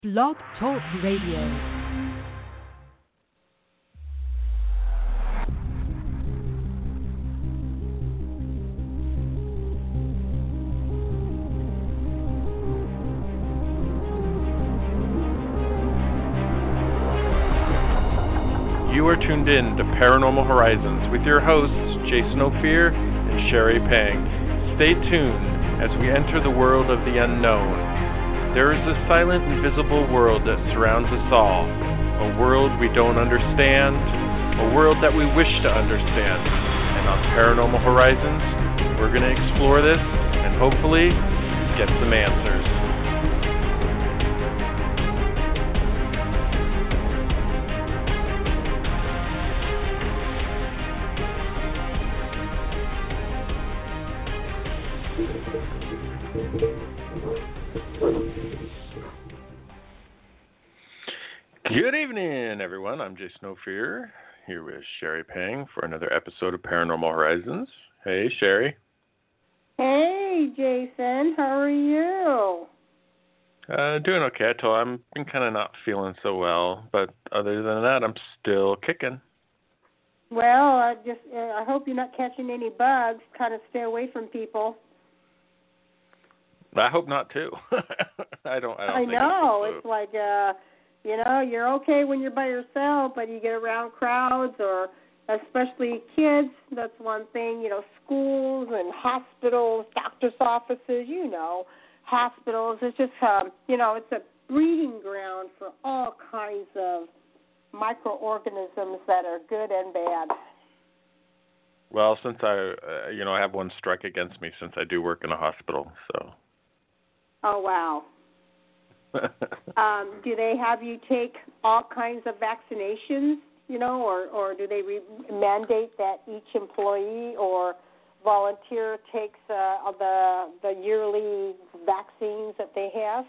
Blog Talk Radio. You are tuned in to Paranormal Horizons with your hosts, Jason Ophir and Sherry Pang. Stay tuned as we enter the world of the unknown. There is a silent, invisible world that surrounds us all. A world we don't understand. A world that we wish to understand. And on Paranormal Horizons, we're going to explore this and hopefully get some answers. Good evening, everyone. I'm Jason Ophir, here with Sherry Pang for another episode of Paranormal Horizons. Hey, Sherry. Hey, Jason. How are you? Doing okay. I'm been kind of not feeling so well, but other than that, I'm still kicking. Well, I hope you're not catching any bugs. Kind of stay away from people. I hope not too. I don't. I know. It's like you're okay when you're by yourself, but you get around crowds or especially kids, that's one thing. Schools and hospitals, doctor's offices, hospitals. It's just, it's a breeding ground for all kinds of microorganisms that are good and bad. Well, since I have one strike against me since I do work in a hospital, so. Oh, wow. Do they have you take all kinds of vaccinations, or do they mandate that each employee or volunteer takes the yearly vaccines that they have?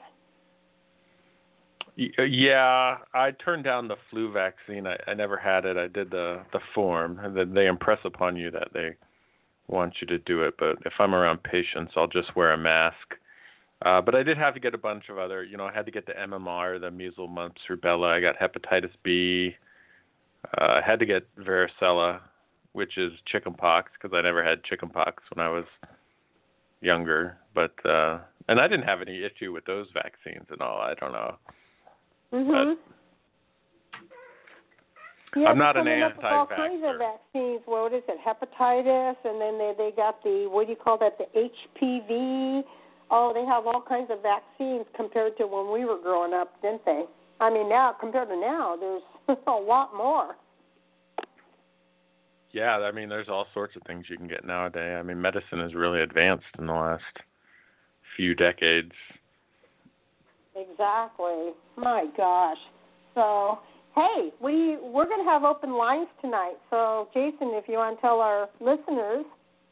Yeah, I turned down the flu vaccine. I never had it. I did the form, and then they impress upon you that they want you to do it. But if I'm around patients, I'll just wear a mask. But I did have to get a bunch of other, I had to get the MMR, the measles, mumps, rubella. I got hepatitis B. I had to get varicella, which is chickenpox, because I never had chickenpox when I was younger. But and I didn't have any issue with those vaccines and all. I don't know. Mhm. Yeah, I'm not an anti-vaxxer. All kinds of vaccines. What is it? Hepatitis, and then they got the the HPV. Oh, they have all kinds of vaccines compared to when we were growing up, didn't they? I mean, now, compared to now, there's a lot more. Yeah, I mean, there's all sorts of things you can get nowadays. I mean, medicine has really advanced in the last few decades. Exactly. My gosh. So, hey, we're going to have open lines tonight. So, Jason, if you want to tell our listeners.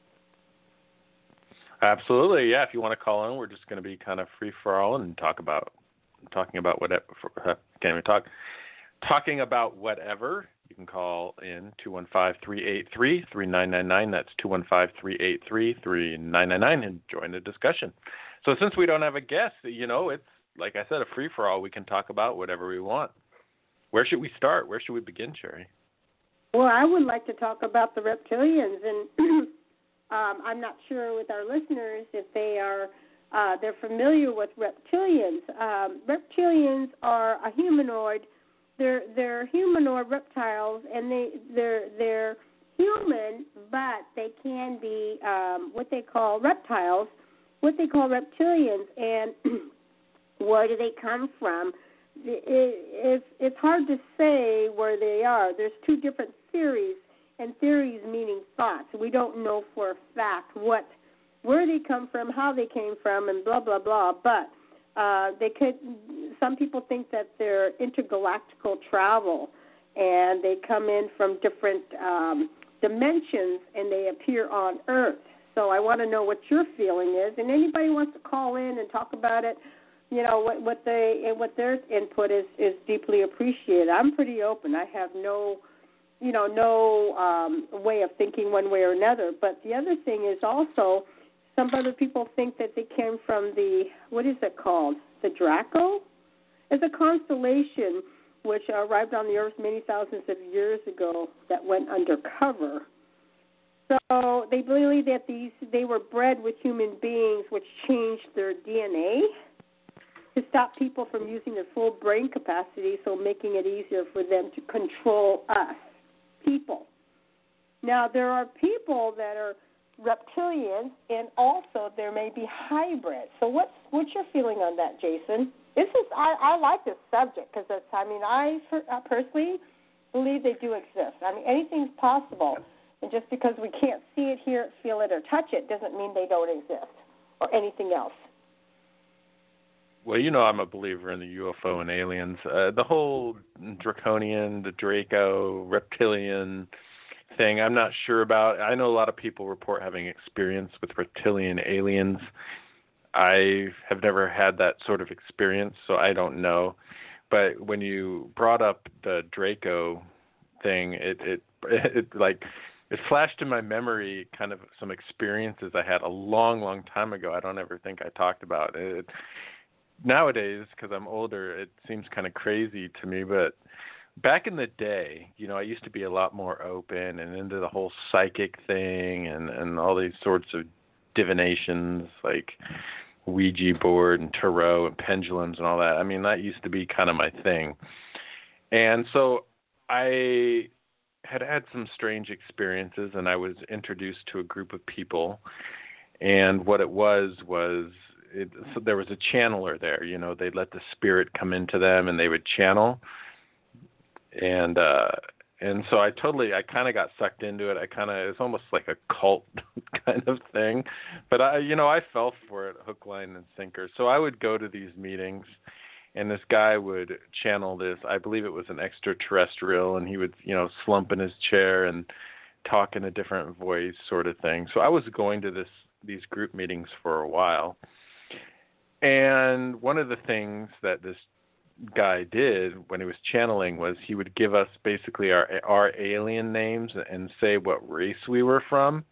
Absolutely, yeah. If you want to call in, we're just going to be kind of free for all and talking about whatever. Can't even talk. Talking about whatever. You can call in 215-383-3999. That's 215-383-3999 and join the discussion. So since we don't have a guest, it's like I said, a free for all. We can talk about whatever we want. Where should we start? Where should we begin, Sherry? Well, I would like to talk about the reptilians and. I'm not sure with our listeners if they're familiar with reptilians. Reptilians are a humanoid. They're humanoid reptiles, and they're human, but they can be what they call reptiles, what they call reptilians. And where do they come from? It's hard to say where they are. There's two different theories. And theories meaning thoughts. We don't know for a fact where they come from, how they came from, and blah blah blah. But some people think that they're intergalactical travel, and they come in from different dimensions, and they appear on Earth. So I want to know what your feeling is, and anybody wants to call in and talk about it. What their input is deeply appreciated. I'm pretty open. I have no way of thinking one way or another. But the other thing is also some other people think that they came from the, what is it called? The Draco? It's a constellation which arrived on the Earth many thousands of years ago that went undercover. So they believe that they were bred with human beings, which changed their DNA to stop people from using their full brain capacity, so making it easier for them to control us, people. Now, there are people that are reptilians, and also there may be hybrids. So what's your feeling on that, Jason? I like this subject because I personally believe they do exist. I mean, anything's possible. And just because we can't see it, hear it, feel it, or touch it doesn't mean they don't exist or anything else. Well, I'm a believer in the UFO and aliens. The whole draconian, the Draco, reptilian thing, I'm not sure about. I know a lot of people report having experience with reptilian aliens. I have never had that sort of experience, so I don't know. But when you brought up the Draco thing, it flashed in my memory kind of some experiences I had a long, long time ago. I don't ever think I talked about it. Nowadays, because I'm older, it seems kind of crazy to me, but back in the day, I used to be a lot more open and into the whole psychic thing and all these sorts of divinations like Ouija board and tarot and pendulums and all that. I mean, that used to be kind of my thing. And so I had some strange experiences, and I was introduced to a group of people, and what it was so there was a channeler there. They'd let the spirit come into them and they would channel. And so I kind of got sucked into it. It's almost like a cult kind of thing, but I fell for it, hook, line, and sinker. So I would go to these meetings, and this guy would channel this. I believe it was an extraterrestrial, and he would, slump in his chair and talk in a different voice, sort of thing. So I was going to these group meetings for a while, and one of the things that this guy did when he was channeling was he would give us basically our alien names and say what race we were from.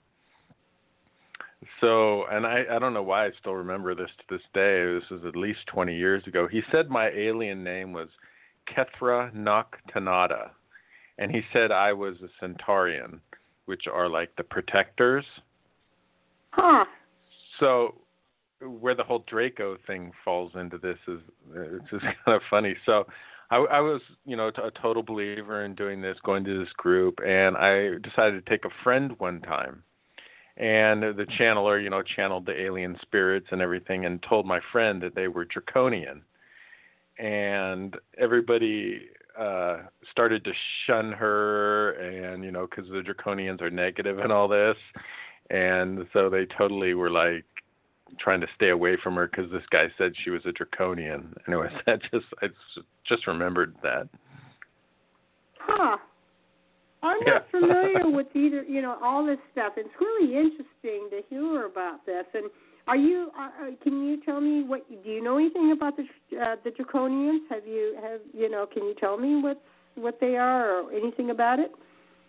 So, and I don't know why I still remember this to this day. This was at least 20 years ago. He said my alien name was Kethra Noctanata, and he said I was a Centaurian, which are like the protectors. Huh. So where the whole Draco thing falls into this is it's just kind of funny. So I was, a total believer in doing this, going to this group, and I decided to take a friend one time. And the channeler, channeled the alien spirits and everything and told my friend that they were draconian. And everybody started to shun her and, because the draconians are negative and all this. And so they totally were like trying to stay away from her because this guy said she was a draconian. Anyways, I just remembered that. Huh. I'm not familiar with either, all this stuff. It's really interesting to hear about this. And can you tell me do you know anything about the draconians? Can you tell me what they are or anything about it?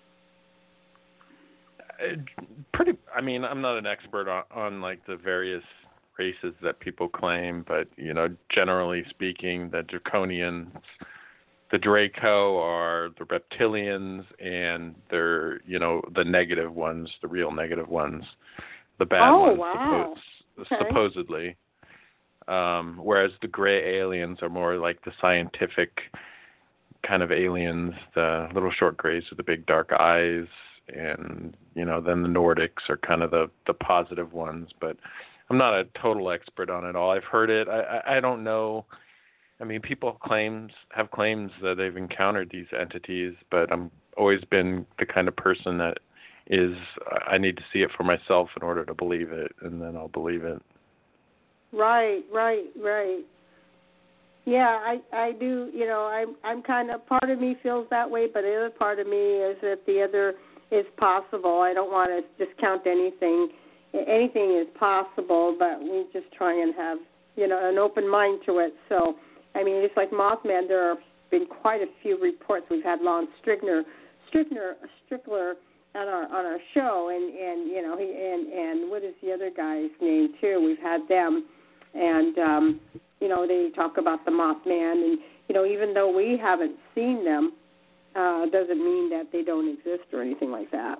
I'm not an expert on like the various races that people claim, but, generally speaking, the draconians, the Draco are the reptilians, and they're, the negative ones, the real negative ones, the bad ones, wow. Supposedly. Whereas the gray aliens are more like the scientific kind of aliens, the little short grays with the big dark eyes, and, then the Nordics are kind of the positive ones. But I'm not a total expert on it all. I've heard it. I don't know. I mean, people have claims that they've encountered these entities, but I'm always been the kind of person that I need to see it for myself in order to believe it, and then I'll believe it. Right. Yeah, I do. I'm kind of, part of me feels that way, but the other part of me is that the other is possible. I don't want to discount anything. Anything is possible, but we just try and have, an open mind to it. So, it's like Mothman. There have been quite a few reports. We've had Lon Strickler on our show, and what is the other guy's name too? We've had them, and they talk about the Mothman, and even though we haven't seen them, doesn't mean that they don't exist or anything like that.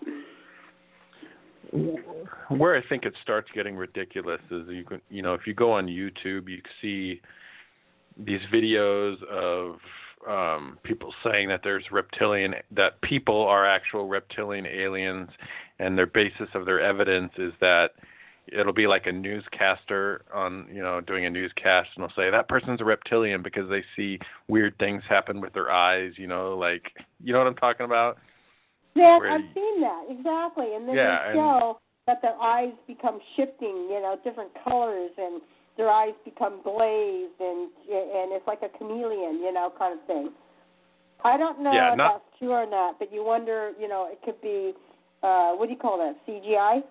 Where I think it starts getting ridiculous is if you go on YouTube, you see these videos of people saying that that people are actual reptilian aliens, and their basis of their evidence is that it'll be like a newscaster on, doing a newscast, and they'll say that person's a reptilian because they see weird things happen with their eyes, like, you know what I'm talking about? Yeah, I've seen that, exactly. And then they show that their eyes become shifting, different colors, and their eyes become glazed, and it's like a chameleon, kind of thing. I don't know if that's true or not, but you wonder, it could be, what do you call that, CGI?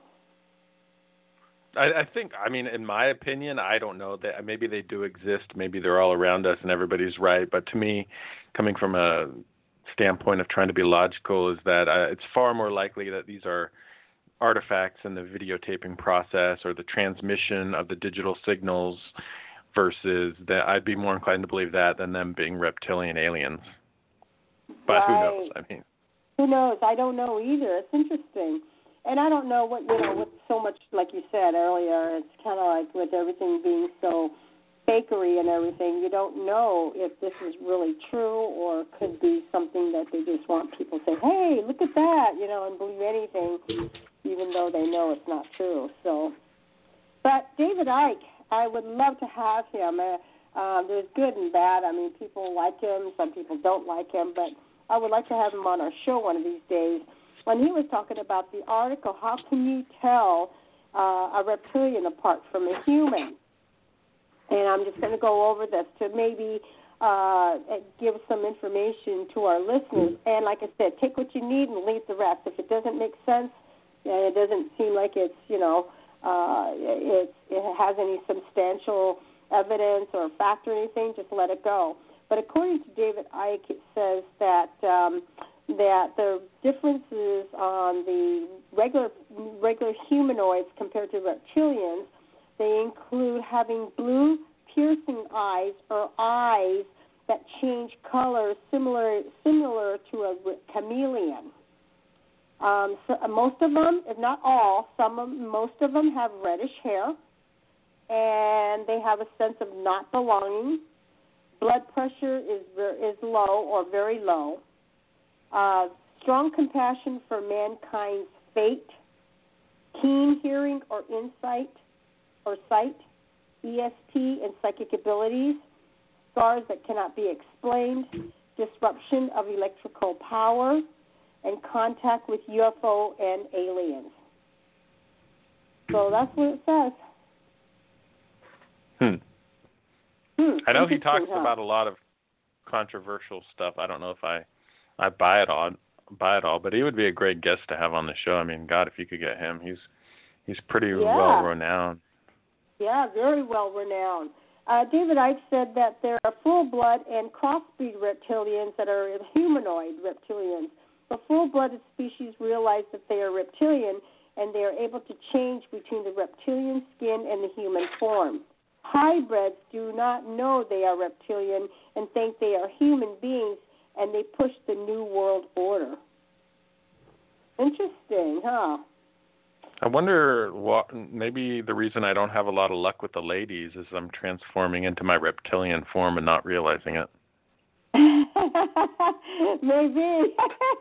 I think, in my opinion, I don't know, that maybe they do exist, maybe they're all around us and everybody's right, but to me, coming from a standpoint of trying to be logical, is that it's far more likely that these are artifacts in the videotaping process or the transmission of the digital signals, versus that I'd be more inclined to believe that than them being reptilian aliens. But right. Who knows? Who knows? I don't know either. It's interesting. And I don't know what, with so much, like you said earlier, it's kind of like with everything being so fakery and everything, you don't know if this is really true or could be something that they just want people to say, hey, look at that, and believe anything, even though they know it's not true. So, but David Icke, I would love to have him. There's good and bad. People like him, some people don't like him, but I would like to have him on our show one of these days. When he was talking about the article, how can you tell a reptilian apart from a human? And I'm just going to go over this to maybe give some information to our listeners. And like I said, take what you need and leave the rest. If it doesn't make sense and it doesn't seem like it's, it has any substantial evidence or fact or anything, just let it go. But according to David Icke, it says that the differences on the regular humanoids compared to reptilians, they include having blue piercing eyes or eyes that change color similar to a chameleon. So most of them, if not all, most of them have reddish hair, and they have a sense of not belonging. Blood pressure is low or very low. Strong compassion for mankind's fate. Keen hearing or insight or sight. ESP and psychic abilities. Scars that cannot be explained. Disruption of electrical power. And contact with UFO and aliens. So that's what it says. I know he talks about a lot of controversial stuff. I don't know if I buy it all, but he would be a great guest to have on the show. God, if you could get him, he's pretty well renowned. Yeah, very well renowned. David Icke said that there are full-blood and crossbreed reptilians that are humanoid reptilians. The full-blooded species realize that they are reptilian, and they are able to change between the reptilian skin and the human form. Hybrids do not know they are reptilian and think they are human beings, and they push the New World Order. Interesting, huh? I wonder what, maybe the reason I don't have a lot of luck with the ladies is I'm transforming into my reptilian form and not realizing it. Maybe.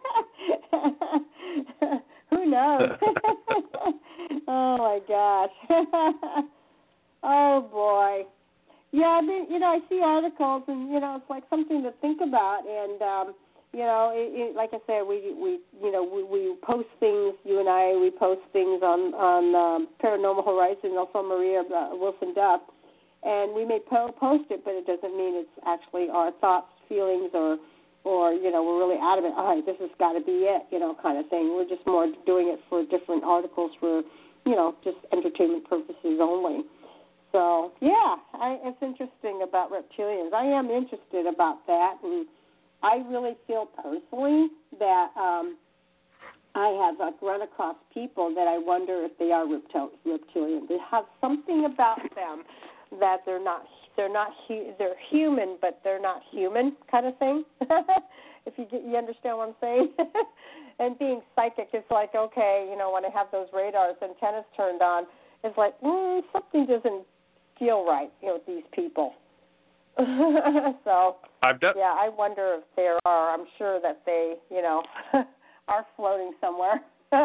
Who knows? Oh my gosh. Oh boy. Yeah, I see articles, and it's like something to think about. And like I said, we post things. You and I, we post things on Paranormal Horizon, also Maria Wilson Duff, and we may post it, but it doesn't mean it's actually our thoughts, feelings, or we're really adamant. All right, this has got to be it, kind of thing. We're just more doing it for different articles for, just entertainment purposes only. So yeah, it's interesting about reptilians. I am interested about that, and I really feel personally that I have run across people that I wonder if they are reptilian. They have something about them that they're not they're not they're human, but they're not human kind of thing. If you understand what I'm saying. And being psychic is like, okay, when I have those radars antennas turned on, it's like something doesn't feel right, with these people. So I wonder if there are. I'm sure that they, are floating somewhere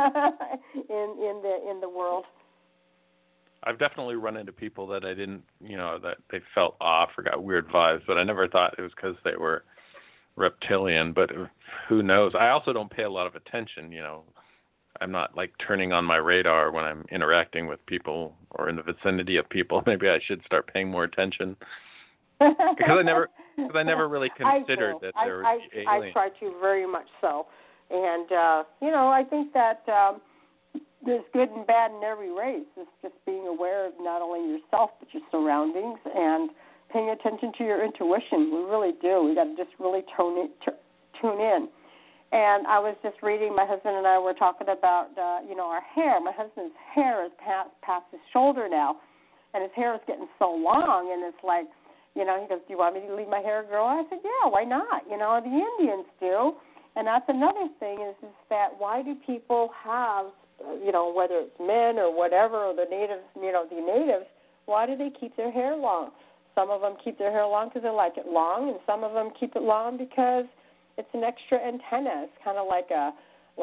in the world. I've definitely run into people that I didn't, that they felt off or got weird vibes, but I never thought it was because they were reptilian. But who knows? I also don't pay a lot of attention. I'm not like turning on my radar when I'm interacting with people or in the vicinity of people. Maybe I should start paying more attention. Because I never really considered that there were aliens. I try to very much so, and I think that there's good and bad in every race. It's just being aware of not only yourself but your surroundings and paying attention to your intuition. We really do. We got to just really tune in. And I was just reading. My husband and I were talking about our hair. My husband's hair is past his shoulder now, and his hair is getting so long, and it's like. He goes, do you want me to leave my hair grow? I said, yeah, why not? The Indians do. And that's another thing is that why do people have, whether it's men or whatever, or the natives, the natives, why do they keep their hair long? Some of them keep their hair long because they like it long, and some of them keep it long because it's an extra antenna. It's kind of like a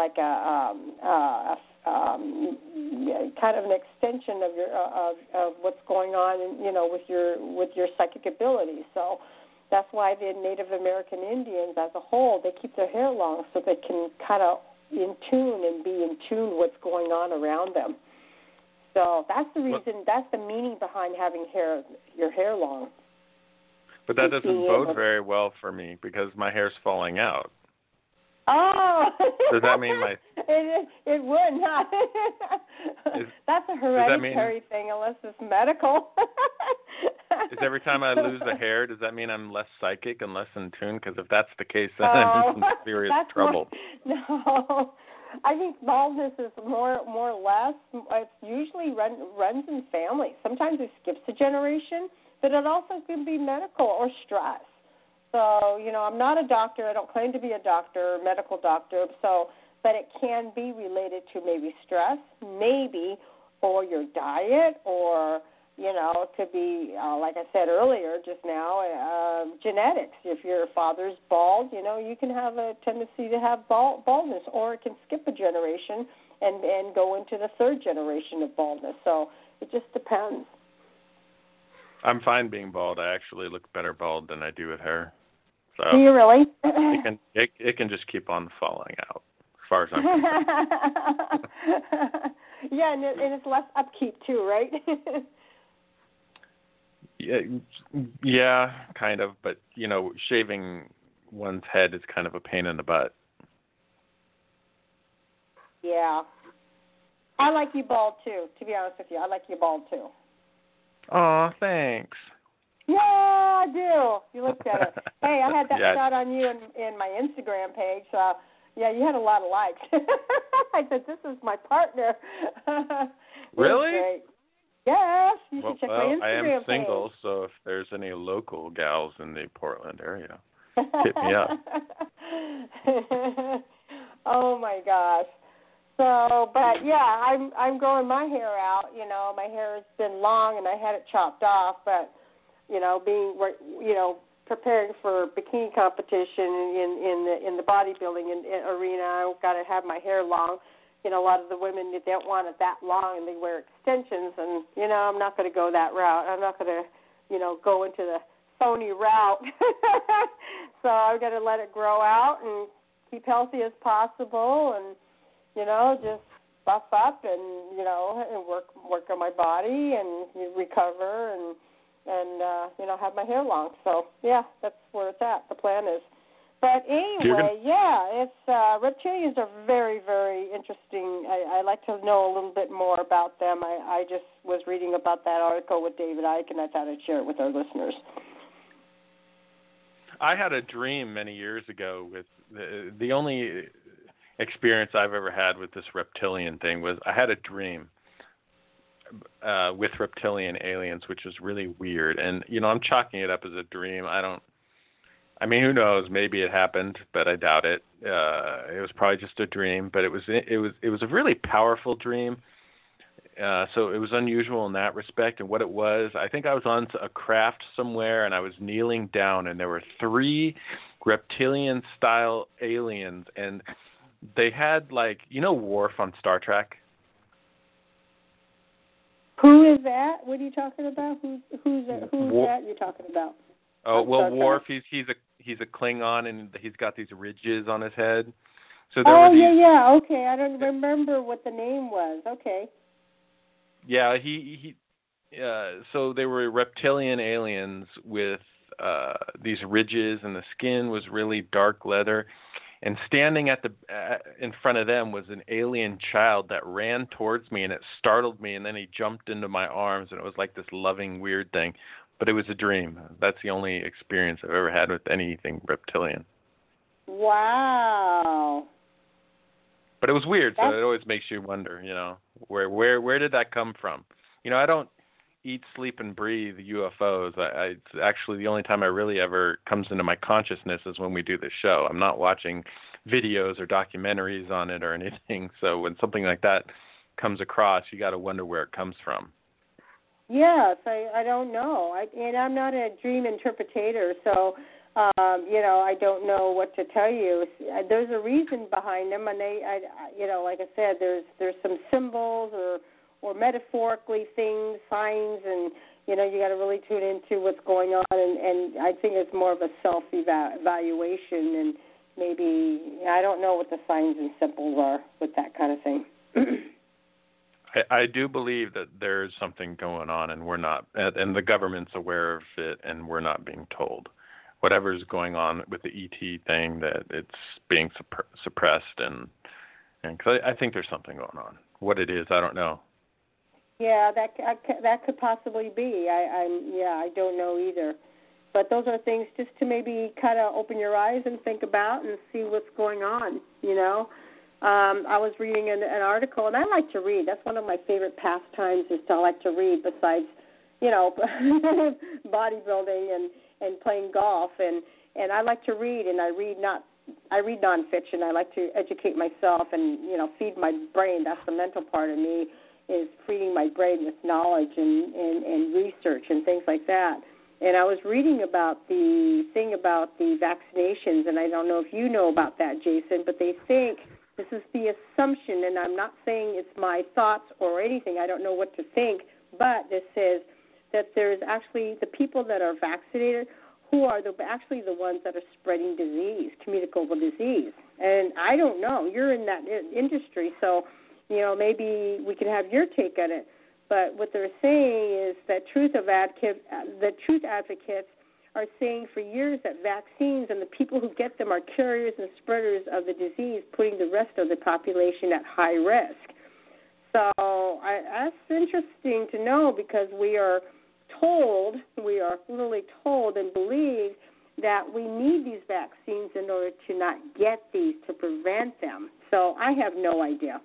kind of an extension of your of what's going on, with your psychic abilities. So that's why the Native American Indians, as a whole, they keep their hair long so they can kind of be in tune what's going on around them. So that's the reason. That's the meaning behind having your hair long. But that doesn't bode very well for me because my hair's falling out. Oh. Does that mean my... It would not. That's a hereditary thing unless it's medical. Is every time I lose a hair, does that mean I'm less psychic and less in tune? Because if that's the case, then I'm in some serious trouble. No. I think baldness is more or less, it usually runs in families. Sometimes it skips a generation, but it also can be medical or stress. So, I'm not a doctor. I don't claim to be a doctor, medical doctor. But it can be related to maybe stress, or your diet, or, it could be, like I said earlier just now, genetics. If your father's bald, you can have a tendency to have baldness, or it can skip a generation and go into the third generation of baldness. So it just depends. I'm fine being bald. I actually look better bald than I do with hair. So do you really? it can just keep on falling out, as far as I'm concerned. Yeah, and it's less upkeep too, right? Yeah, kind of. But shaving one's head is kind of a pain in the butt. Yeah, I like you bald too. To be honest with you, I like you bald too. Aw, thanks. Yeah, I do. You look better. Hey, I had that shot on you in my Instagram page. Yeah, you had a lot of likes. I said, this is my partner. Really? Great. Yes, you should check my Instagram I am single, page. so if there's any local gals in the Portland area, hit me up. Oh, my gosh. So, but yeah, I'm growing my hair out. My hair has been long, and I had it chopped off, but being preparing for bikini competition in the bodybuilding arena, I got to have my hair long. A lot of the women, they don't want it that long, and they wear extensions, and I'm not going to go that route. I'm not going to go into the phony route. So I've got to let it grow out and keep healthy as possible, and just buff up and and work on my body and recover and have my hair long. So yeah, that's where it's at. The plan is. But anyway, it's reptilians are very, very interesting. I like to know a little bit more about them. I just was reading about that article with David Icke, and I thought I'd share it with our listeners. I had a dream many years ago with the only experience I've ever had with this reptilian thing was I had a dream with reptilian aliens, which is really weird. And I'm chalking it up as a dream. I mean, who knows? Maybe it happened, but I doubt it. It was probably just a dream, but it was a really powerful dream. So it was unusual in that respect. And what it was, I think I was on a craft somewhere, and I was kneeling down, and there were 3 reptilian-style aliens, and they had, like, Worf on Star Trek? Who is that? What are you talking about? Who's that you're talking about? Oh, well, Worf, he's a Klingon, and he's got these ridges on his head. So there were these, yeah. Okay, I don't remember what the name was. Okay. Yeah, so they were reptilian aliens with these ridges, and the skin was really dark leather. And standing in front of them was an alien child that ran towards me, and it startled me. And then he jumped into my arms, and it was like this loving, weird thing. But it was a dream. That's the only experience I've ever had with anything reptilian. Wow. But it was weird, so it always makes you wonder, where did that come from? I don't eat, sleep, and breathe UFOs. It's actually the only time I really ever comes into my consciousness is when we do this show. I'm not watching videos or documentaries on it or anything. So when something like that comes across, you got to wonder where it comes from. Yes, I don't know. And I'm not a dream interpretator, so I don't know what to tell you. There's a reason behind them, and like I said, there's some symbols or metaphorically things, signs, and you got to really tune into what's going on. And I think it's more of a self-evaluation, and maybe I don't know what the signs and symbols are with that kind of thing. I do believe that there's something going on, and we're not, and the government's aware of it, and we're not being told. Whatever's going on with the ET thing, that it's being suppressed, and cause I think there's something going on. What it is, I don't know. Yeah, that could possibly be. I don't know either. But those are things just to maybe kind of open your eyes and think about and see what's going on. I was reading an article, and I like to read. That's one of my favorite pastimes is I like to read besides, bodybuilding and playing golf. And I like to read, and I read nonfiction. I like to educate myself and, feed my brain. That's the mental part of me, is feeding my brain with knowledge and research and things like that. And I was reading about the thing about the vaccinations, and I don't know if you know about that, Jason, but they think, this is the assumption, and I'm not saying it's my thoughts or anything. I don't know what to think, but this says that there's actually the people that are vaccinated who are actually the ones that are spreading disease, communicable disease. And I don't know. You're in that industry, so, maybe we can have your take on it. But what they're saying is that the truth advocates are saying for years that vaccines and the people who get them are carriers and spreaders of the disease, putting the rest of the population at high risk. So that's interesting to know, because we are literally told and believe that we need these vaccines in order to not get these, to prevent them. So I have no idea,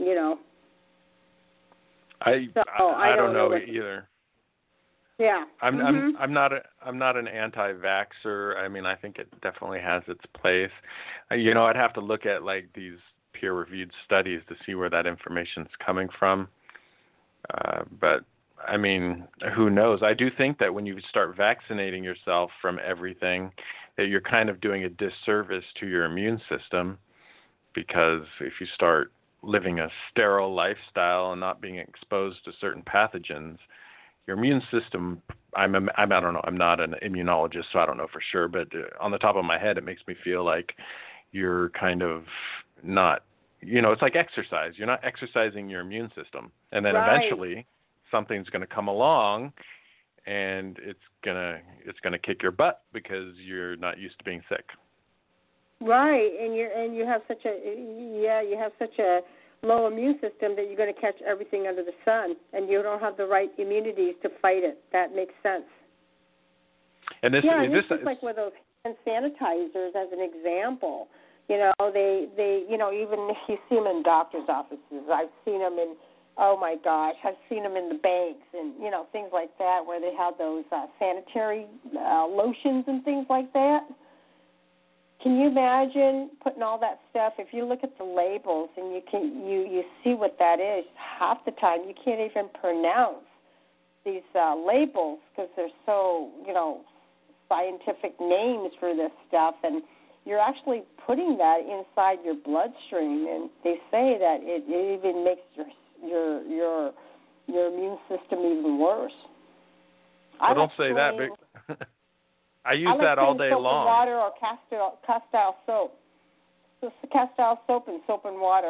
I don't know either. Yeah. I'm not an anti-vaxxer. I mean, I think it definitely has its place. I'd have to look at like these peer-reviewed studies to see where that information's coming from. But I mean, who knows? I do think that when you start vaccinating yourself from everything, that you're kind of doing a disservice to your immune system, because if you start living a sterile lifestyle and not being exposed to certain pathogens, your immune system, I don't know, I'm not an immunologist, so I don't know for sure, but on the top of my head, it makes me feel like you're kind of not, it's like exercise. You're not exercising your immune system. And then eventually something's going to come along and it's going to kick your butt because you're not used to being sick. Right. And you have such a low immune system that you're going to catch everything under the sun, and you don't have the right immunities to fight it. That makes sense. And this is like with those hand sanitizers as an example. They even if you see them in doctors' offices, I've seen them in Oh my gosh, I've seen them in the banks and things like that where they have those sanitary lotions and things like that. Can you imagine putting all that stuff? If you look at the labels and you see what that is, half the time you can't even pronounce these labels because they're so scientific names for this stuff, and you're actually putting that inside your bloodstream, and they say that it even makes your immune system even worse. Well, don't say that, but I use that all day long. Soap and water or castile soap. So castile soap and water.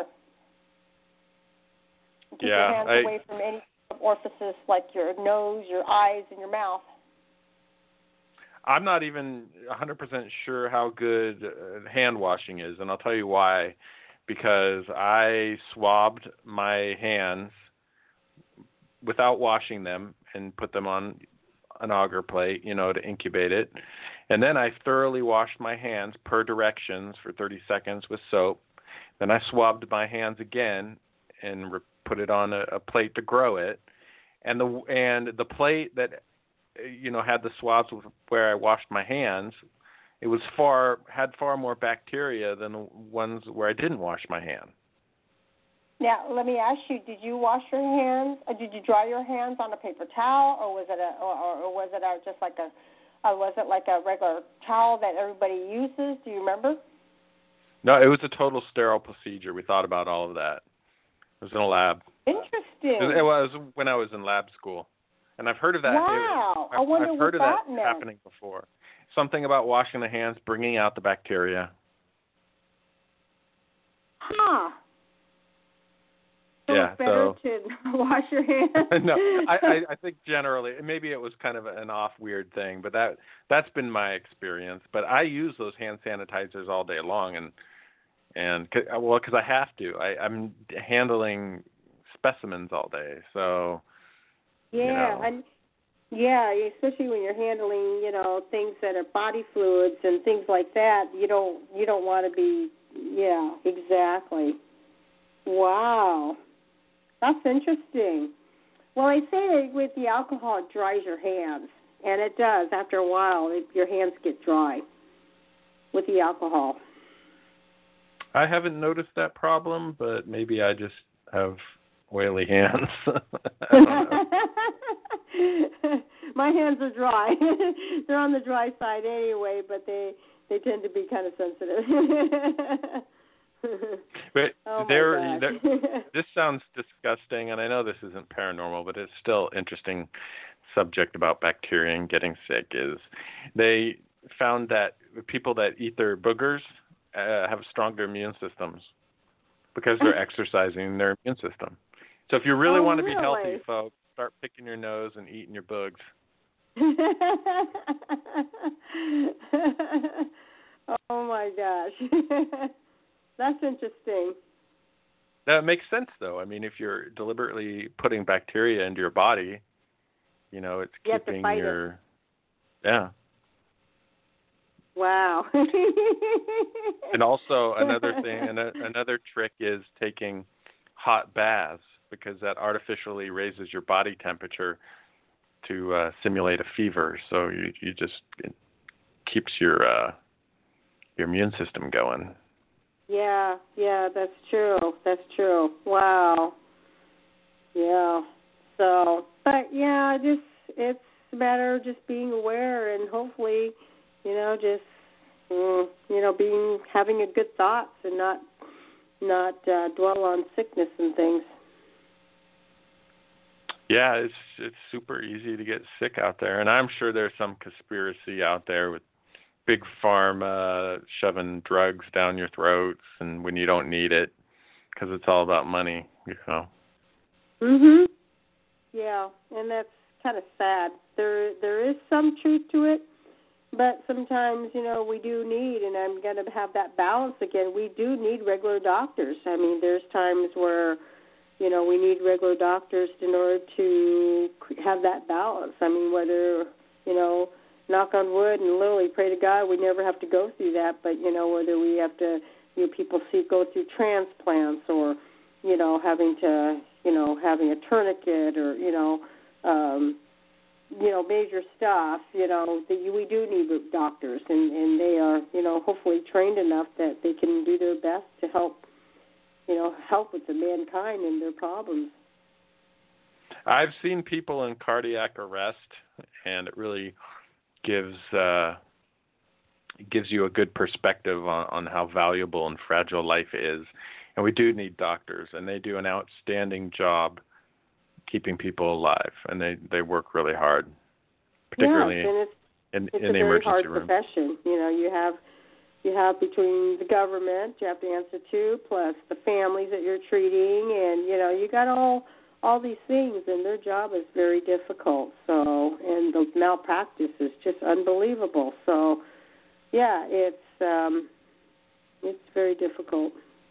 Keep your hands away from any orifices like your nose, your eyes, and your mouth. I'm not even 100% sure how good hand washing is, and I'll tell you why. Because I swabbed my hands without washing them and put them on an agar plate, to incubate it. And then I thoroughly washed my hands per directions for 30 seconds with soap. Then I swabbed my hands again and put it on a plate to grow it. And the plate that had the swabs where I washed my hands, it was had far more bacteria than the ones where I didn't wash my hand. Now, let me ask you: did you wash your hands? Did you dry your hands on a paper towel, or was it just like a regular towel that everybody uses? Do you remember? No, it was a total sterile procedure. We thought about all of that. It was in a lab. Interesting. It was when I was in lab school, and I've heard of that. Wow, I wonder I've heard what of that that meant. happening before. Something about washing the hands, bringing out the bacteria. Huh. So yeah, it's better to wash your hands? No, I think generally, maybe it was kind of an off weird thing, but that's been my experience. But I use those hand sanitizers all day long, and because I have to. I'm handling specimens all day, so. Yeah, and especially when you're handling, things that are body fluids and things like that. You don't want to be. Yeah, exactly. Wow. That's interesting. Well, I say that with the alcohol, it dries your hands, and it does. After a while, your hands get dry with the alcohol. I haven't noticed that problem, but maybe I just have oily hands. I don't know. My hands are dry. They're on the dry side anyway, but they tend to be kind of sensitive. But oh this sounds disgusting, and I know this isn't paranormal, but it's still interesting subject about bacteria and getting sick. Is they found that people that eat their boogers have stronger immune systems because they're exercising their immune system. So if you really want to be healthy, folks, start picking your nose and eating your bugs. Oh my gosh. That's interesting. That makes sense, though. I mean, if you're deliberately putting bacteria into your body, it's keeping your... Yeah. Wow. And also another thing, another trick is taking hot baths, because that artificially raises your body temperature to simulate a fever. So it keeps your immune system going. Yeah, that's true. Wow. Yeah. So, but yeah, it's a matter of just being aware and hopefully, having a good thoughts and not dwell on sickness and things. Yeah, it's super easy to get sick out there, and I'm sure there's some conspiracy out there with big pharma shoving drugs down your throats and when you don't need it, because it's all about money, Mhm. Yeah, and that's kind of sad. There is some truth to it, but sometimes we do need, and I'm going to have that balance again. We do need regular doctors. I mean, there's times where we need regular doctors in order to have that balance. I mean, whether knock on wood and literally pray to God we never have to go through that, but whether we have to people go through transplants or having to having a tourniquet or, major stuff, we do need doctors, and they are, hopefully trained enough that they can do their best to help with the mankind and their problems. I've seen people in cardiac arrest, and it really gives you a good perspective on how valuable and fragile life is. And we do need doctors, and they do an outstanding job keeping people alive, and they work really hard, particularly in the emergency room. It's a very hard profession. You have between the government you have to answer to, plus the families that you're treating, and you got all these things, and their job is very difficult. So, and the malpractice is just unbelievable. So, yeah, it's very difficult.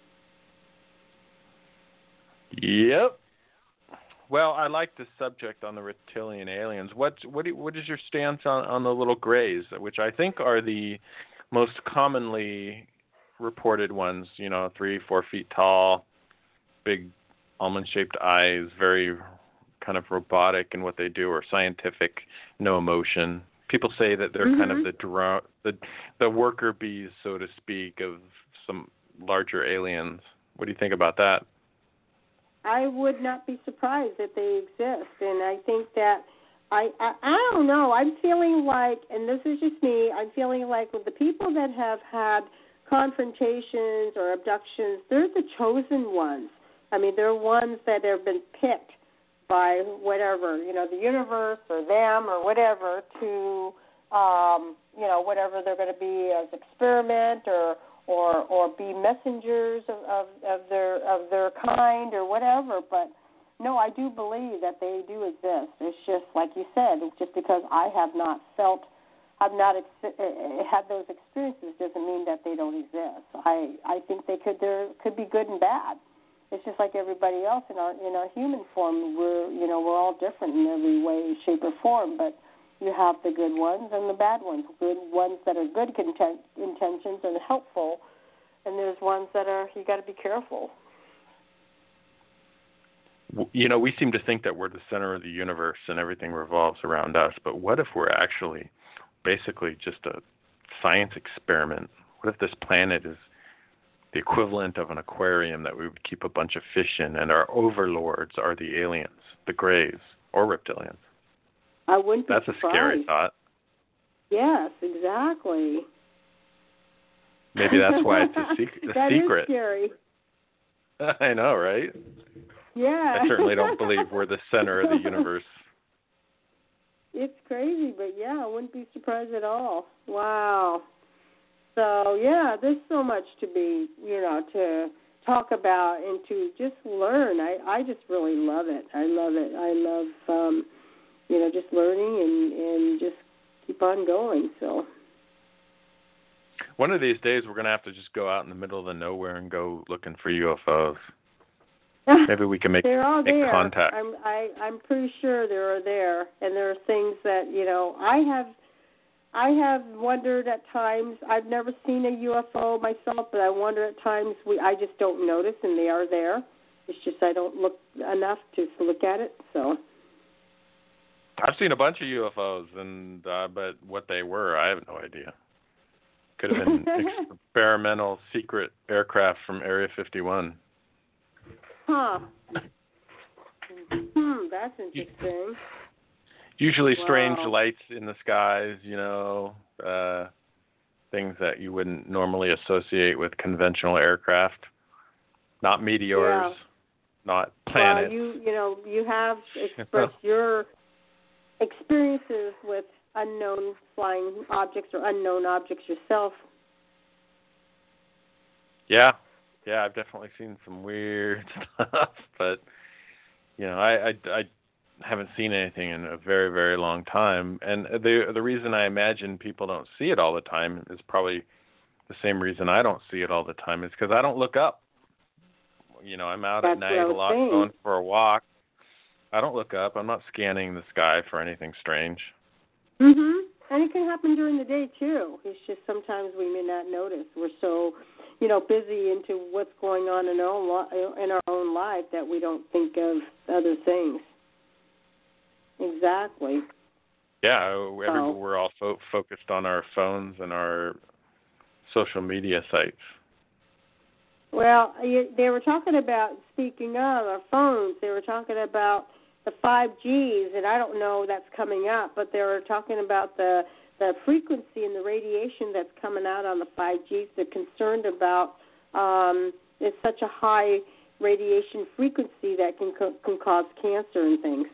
Yep. Well, I like this subject on the reptilian aliens. What is your stance on the little grays, which I think are the most commonly reported ones? 3-4 feet tall, big almond-shaped eyes, very kind of robotic in what they do, or scientific, no emotion. People say that they're kind of the worker bees, so to speak, of some larger aliens. What do you think about that? I would not be surprised that they exist, and I think that I don't know. I'm feeling like, and this is just me, I'm feeling like with the people that have had confrontations or abductions, they're the chosen ones. I mean, they're ones that have been picked by whatever, the universe or them or whatever to, whatever they're going to be as experiment or be messengers of their kind or whatever. But no, I do believe that they do exist. It's just like you said. It's just because I have not had those experiences doesn't mean that they don't exist. I think there could be good and bad. It's just like everybody else in our human form. We're all different in every way, shape, or form. But you have the good ones and the bad ones. Good ones that are good intentions and helpful, and there's ones that are you got to be careful. We seem to think that we're the center of the universe and everything revolves around us. But what if we're actually basically just a science experiment? What if this planet is the equivalent of an aquarium that we would keep a bunch of fish in, and our overlords are the aliens, the Greys, or reptilians? I wouldn't be That's surprised. A scary thought. Yes, exactly. Maybe that's why it's a secret. That is scary. I know, right? Yeah. I certainly don't believe we're the center of the universe. It's crazy, but yeah, I wouldn't be surprised at all. Wow. So, yeah, there's so much to be, to talk about and to just learn. I just really love it. I love it. I love, just learning and just keep on going. So, one of these days we're going to have to just go out in the middle of the nowhere and go looking for UFOs. Maybe we can make contact. I'm pretty sure they are there, and there are things that I have wondered at times. I've never seen a UFO myself, but I wonder at times I just don't notice, and they are there. It's just I don't look enough to look at it. So I've seen a bunch of UFOs, but what they were, I have no idea. Could have been experimental secret aircraft from Area 51. Huh. That's interesting. Usually strange lights in the skies, things that you wouldn't normally associate with conventional aircraft. Not meteors, not planets. Well, you have expressed your experiences with unknown flying objects or unknown objects yourself. Yeah, I've definitely seen some weird stuff, but I haven't seen anything in a very, very long time. And the reason I imagine people don't see it all the time is probably the same reason I don't see it all the time, is because I don't look up. I'm out at night a lot, going for a walk. I don't look up. I'm not scanning the sky for anything strange. And it can happen during the day too. It's just sometimes we may not notice. We're so, busy into what's going on in our own life that we don't think of other things. Exactly. Yeah, we're all focused on our phones and our social media sites. Well, they were talking about, speaking of our phones, they were talking about the 5Gs, and I don't know that's coming up, but they were talking about the frequency and the radiation that's coming out on the 5Gs. They're concerned about it's such a high radiation frequency that can cause cancer and things.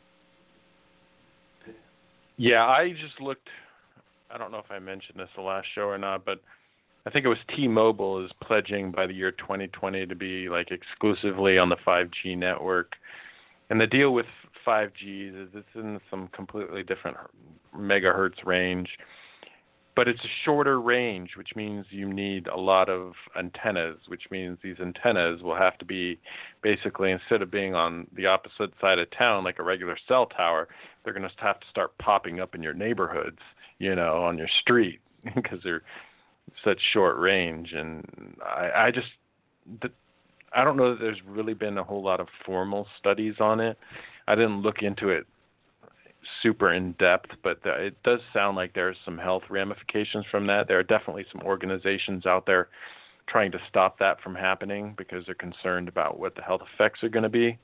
Yeah, I just looked, I don't know if I mentioned this the last show or not, but I think it was T-Mobile is pledging by the year 2020 to be like exclusively on the 5G network. And the deal with 5G is it's in some completely different megahertz range, but it's a shorter range, which means you need a lot of antennas, which means these antennas will have to be basically, instead of being on the opposite side of town like a regular cell tower, they're going to have to start popping up in your neighborhoods, on your street, because they're such short range. And I don't know that there's really been a whole lot of formal studies on it. I didn't look into it super in depth, but it does sound like there's some health ramifications from that. There are definitely some organizations out there trying to stop that from happening because they're concerned about what the health effects are going to be.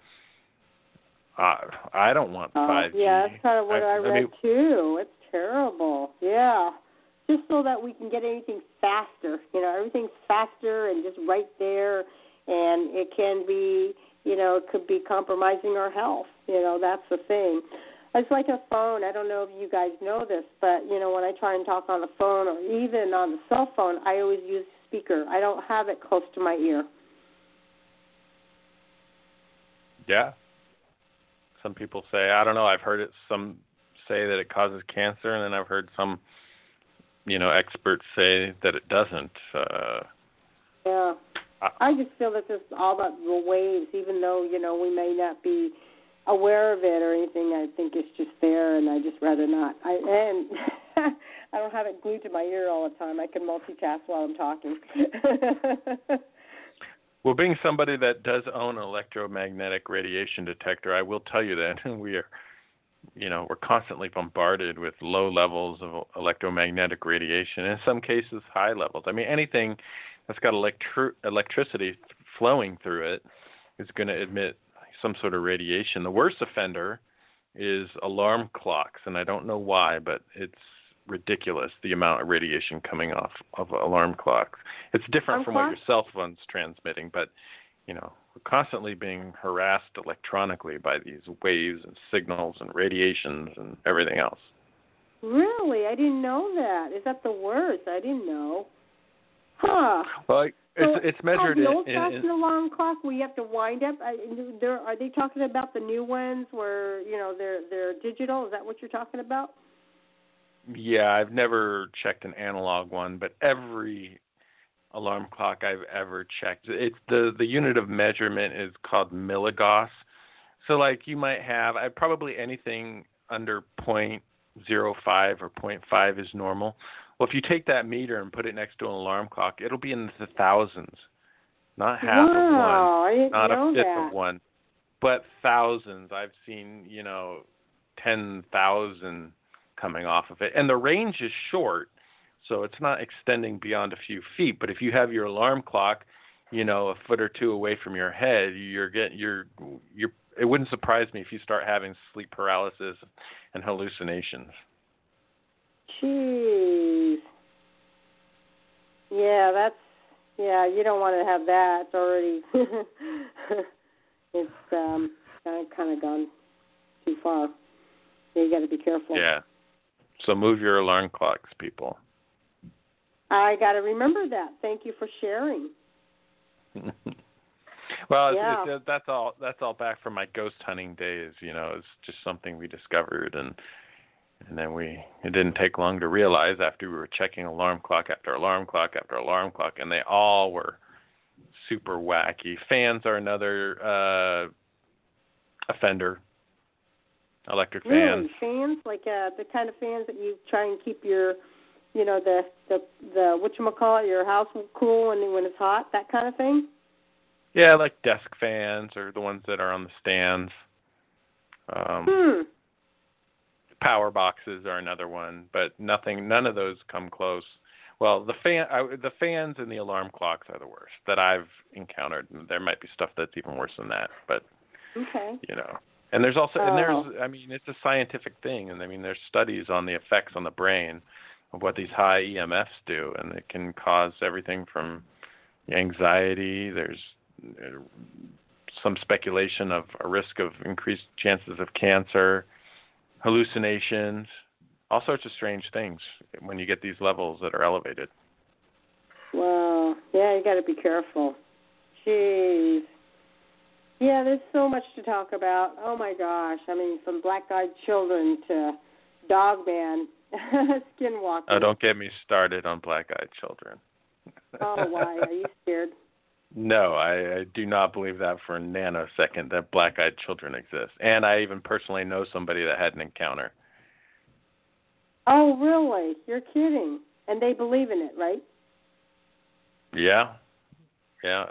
I don't want 5G. Yeah, that's kind of what I read too. It's terrible. Yeah. Just so that we can get anything faster. Everything's faster and just right there, and it can be, it could be compromising our health. That's the thing. It's like a phone. I don't know if you guys know this, but, when I try and talk on the phone or even on the cell phone, I always use speaker. I don't have it close to my ear. Yeah. Some people say, I don't know, I've heard some say that it causes cancer, and then I've heard some, experts say that it doesn't. Yeah. I just feel that this is all about the waves, even though, we may not be aware of it or anything. I think it's just there, and I just rather not. I don't have it glued to my ear all the time. I can multitask while I'm talking. Well, being somebody that does own an electromagnetic radiation detector, I will tell you that we're constantly bombarded with low levels of electromagnetic radiation, in some cases high levels. I mean, anything that's got electricity flowing through it is going to emit some sort of radiation. The worst offender is alarm clocks, and I don't know why, but it's ridiculous, the amount of radiation coming off of alarm clocks. It's different from what your cell phone's transmitting, but, we're constantly being harassed electronically by these waves and signals and radiations and everything else. Really? I didn't know that. Is that the worst? I didn't know. Huh. Well, it's measured the old-fashioned alarm clock where you have to wind up. Are they talking about the new ones where they're digital? Is that what you're talking about? Yeah, I've never checked an analog one, but every alarm clock I've ever checked, it's the unit of measurement is called milligauss. So like you might have probably anything under 0.05 or 0.5 is normal. Well, if you take that meter and put it next to an alarm clock, it'll be in the thousands, not half of one, not a fifth of one, but thousands. I've seen, 10,000 coming off of it. And the range is short, so it's not extending beyond a few feet. But if you have your alarm clock, a foot or two away from your head, it wouldn't surprise me if you start having sleep paralysis and hallucinations. Jeez. Yeah, you don't want to have that. It's already, it's kind of gone too far. You got to be careful. Yeah. So move your alarm clocks, people. I got to remember that. Thank you for sharing. Well, yeah. That's all back from my ghost hunting days. It's just something we discovered, and then it didn't take long to realize after we were checking alarm clock after alarm clock after alarm clock, and they all were super wacky. Fans are another offender. Electric fans. Really? Fans? Like the kind of fans that you try and keep your the whatchamacallit, your house will cool when it's hot, that kind of thing? Yeah, like desk fans or the ones that are on the stands. Power boxes are another one, but none of those come close. Well, the fans and the alarm clocks are the worst that I've encountered. There might be stuff that's even worse than that, but okay. And there's also it's a scientific thing, and there's studies on the effects on the brain of what these high EMFs do, and it can cause everything from anxiety. There's some speculation of a risk of increased chances of cancer, hallucinations, all sorts of strange things when you get these levels that are elevated. Wow. Yeah, you got to be careful. Jeez. Yeah, there's so much to talk about. Oh, my gosh. From Black-Eyed Children to Dogman, Skinwalker. Oh, don't get me started on Black-Eyed Children. Oh, why? Are you scared? No, I do not believe that for a nanosecond that Black-Eyed Children exist. And I even personally know somebody that had an encounter. Oh, really? You're kidding. And they believe in it, right? Yeah. Yeah.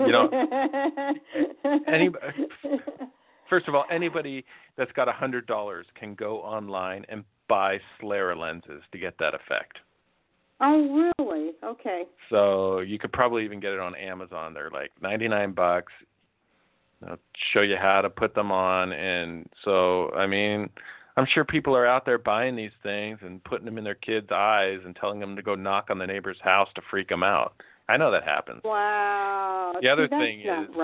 First of all, anybody that's got $100 can go online and buy Slayer lenses to get that effect. Oh, really? Okay. So you could probably even get it on Amazon. They're like $99. They'll show you how to put them on. And so, I'm sure people are out there buying these things and putting them in their kids' eyes and telling them to go knock on the neighbor's house to freak them out. I know that happens. Wow. The other thing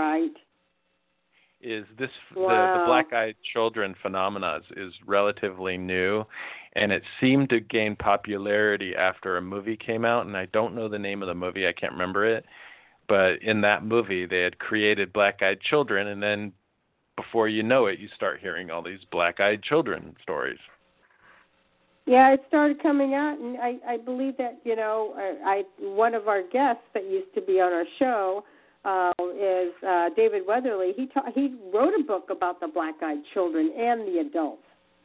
is this the Black-Eyed Children phenomena is relatively new, and it seemed to gain popularity after a movie came out, and I don't know the name of the movie. I can't remember it. But in that movie, they had created Black-Eyed Children, and then before you know it, you start hearing all these Black-Eyed Children stories. Yeah, it started coming out, and I believe that, one of our guests that used to be on our show is David Weatherly. He wrote a book about the Black-Eyed Children and the adults.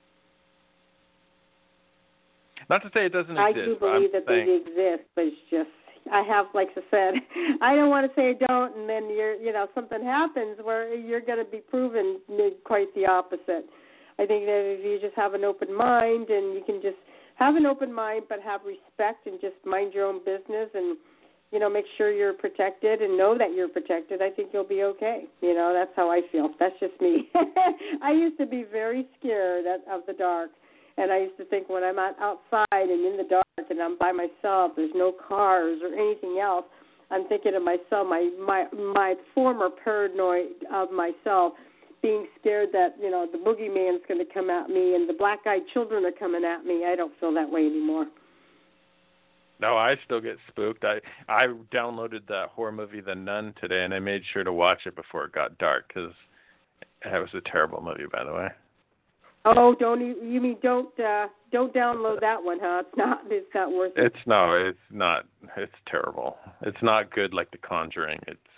Not to say it doesn't exist. I do believe that they exist, but it's just, I have, like I said, I don't want to say I don't, and then something happens where you're going to be proven quite the opposite. I think that if you just have an open mind, and you can just have an open mind but have respect and just mind your own business and, make sure you're protected and know that you're protected, I think you'll be okay. That's how I feel. That's just me. I used to be very scared of the dark, and I used to think when I'm outside and in the dark and I'm by myself, there's no cars or anything else, I'm thinking of myself, my former paranoid of myself, being scared that, the boogeyman's going to come at me and the Black-Eyed Children are coming at me. I don't feel that way anymore. No, I still get spooked. I downloaded that horror movie, The Nun, today, and I made sure to watch it before it got dark because that was a terrible movie, by the way. Oh, don't download that one, huh? It's not worth it. It's not. It's terrible. It's not good like The Conjuring.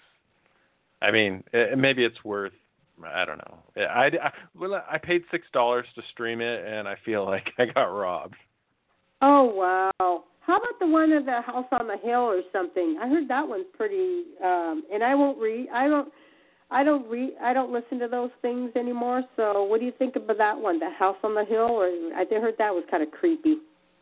Maybe it's worth. I don't know. I paid $6 to stream it, and I feel like I got robbed. Oh wow! How about the one of the House on the Hill or something? I heard that one's pretty. And I won't read. I don't listen to those things anymore. So, what do you think about that one, the House on the Hill? Or I heard that was kind of creepy.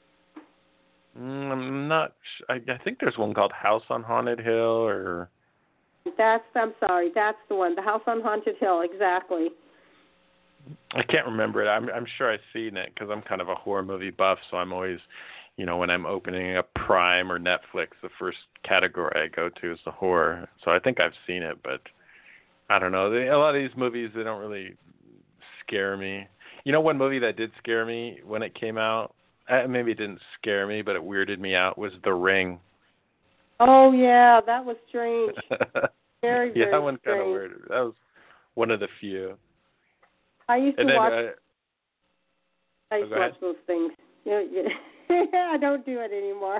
I'm not. I think there's one called House on Haunted Hill, or. I'm sorry. That's the one. The House on Haunted Hill. Exactly. I can't remember it. I'm sure I've seen it because I'm kind of a horror movie buff. So I'm always, when I'm opening up Prime or Netflix, the first category I go to is the horror. So I think I've seen it, but I don't know. A lot of these movies, they don't really scare me. One movie that did scare me when it came out, maybe it didn't scare me, but it weirded me out, was The Ring. Oh, yeah, that was strange. Very, very that one's strange. Kind of weird. That was one of the few. I used to watch. I used to watch those things. I don't do it anymore.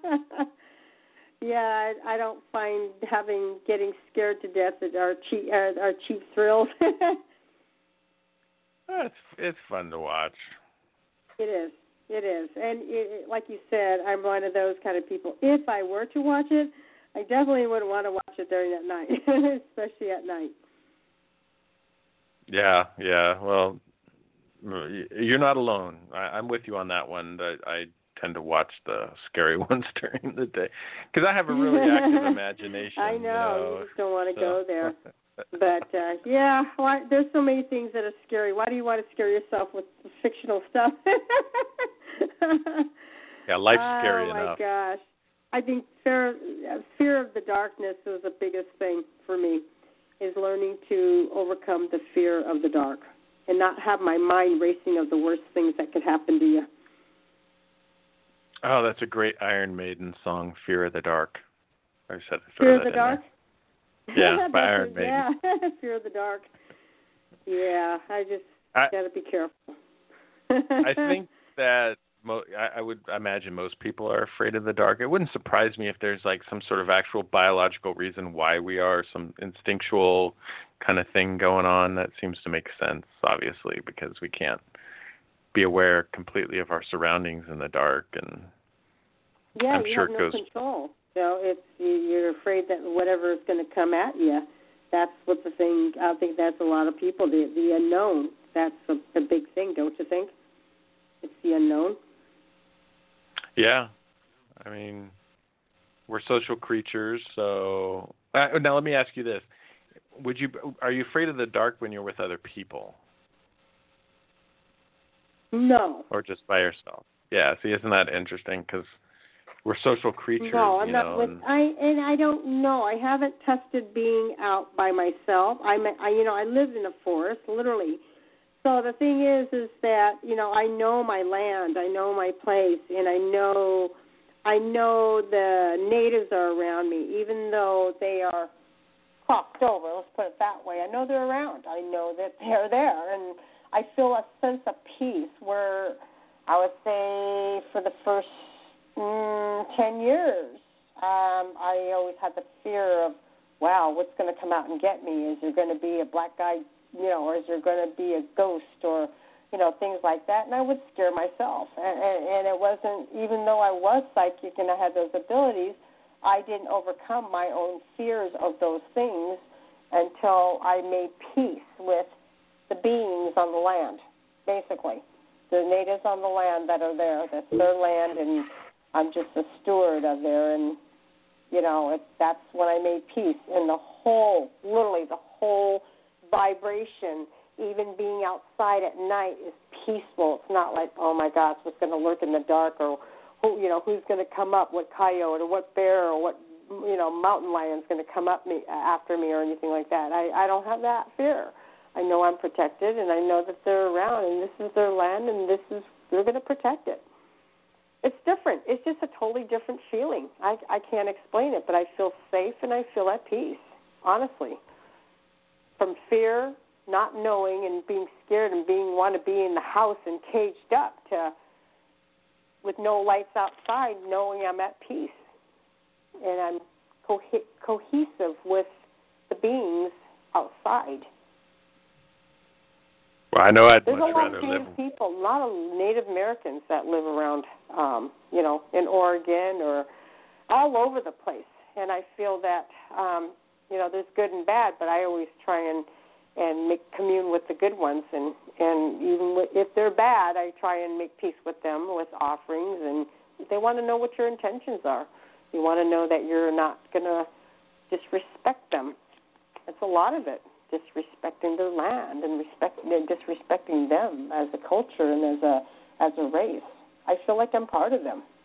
Yeah, I don't find getting scared to death are cheap thrills. It's fun to watch. It is. It is. And like you said, I'm one of those kind of people. If I were to watch it, I definitely wouldn't want to watch it during that night, especially at night. Yeah. Well, you're not alone. I'm with you on that one. I tend to watch the scary ones during the day because I have a really active imagination. I know. You just don't want to go there. But, there's so many things that are scary. Why do you want to scare yourself with fictional stuff? Yeah, life's scary enough. Oh, my gosh. I think fear of the darkness is the biggest thing for me, is learning to overcome the fear of the dark and not have my mind racing of the worst things that could happen to you. Oh, that's a great Iron Maiden song, Fear of the Dark. I said Fear of the Dark? Yeah, by Iron Maiden. Yeah, Fear of the Dark. Yeah, I got to be careful. I think that I would imagine most people are afraid of the dark. It wouldn't surprise me if there's like some sort of actual biological reason why we are, some instinctual kind of thing going on that seems to make sense, obviously, because we can't be aware completely of our surroundings in the dark. And I'm sure you have no control. So you're afraid that whatever is going to come at you, that's what the thing. I think that's a lot of people. The unknown. That's the big thing, don't you think? It's the unknown. Yeah, I mean, we're social creatures. So now let me ask you this: are you afraid of the dark when you're with other people? No. Or just by yourself? Yeah. See, isn't that interesting? Because we're social creatures. No, I'm not. I don't know. I haven't tested being out by myself. I lived in a forest, literally. So the thing is that I know my land, I know my place, and I know the natives are around me, even though they are crossed over. Let's put it that way. I know they're around. I know that they're there, and I feel a sense of peace. Where I would say for the first 10 years, I always had the fear of, wow, what's going to come out and get me? Is there going to be a black guy? Or is there going to be a ghost or, things like that? And I would scare myself. And it wasn't, even though I was psychic and I had those abilities, I didn't overcome my own fears of those things until I made peace with the beings on the land, basically. The natives on the land that are there. That's their land, and I'm just a steward of there. And, that's when I made peace. And literally the whole vibration, even being outside at night, is peaceful. It's not like, oh my gosh, what's going to lurk in the dark, or who's going to come up, what coyote or what bear or what mountain lion's going to come up after me or anything like that. I don't have that fear. I know I'm protected, and I know that they're around, and this is their land, and they're going to protect it. It's different. It's just a totally different feeling. I can't explain it, but I feel safe and I feel at peace, honestly. From fear, not knowing, and being scared and want to be in the house and caged up, to with no lights outside, knowing I'm at peace and I'm cohesive with the beings outside. Well, I know I'd There's much rather live. There's a lot of Native people, a lot of Native Americans that live around, in Oregon or all over the place, and I feel that. There's good and bad, but I always try and commune with the good ones, and even if they're bad, I try and make peace with them with offerings, and they want to know what your intentions are. You want to know that you're not going to disrespect them. That's a lot of it, disrespecting their land and disrespecting them as a culture and as a race. I feel like I'm part of them.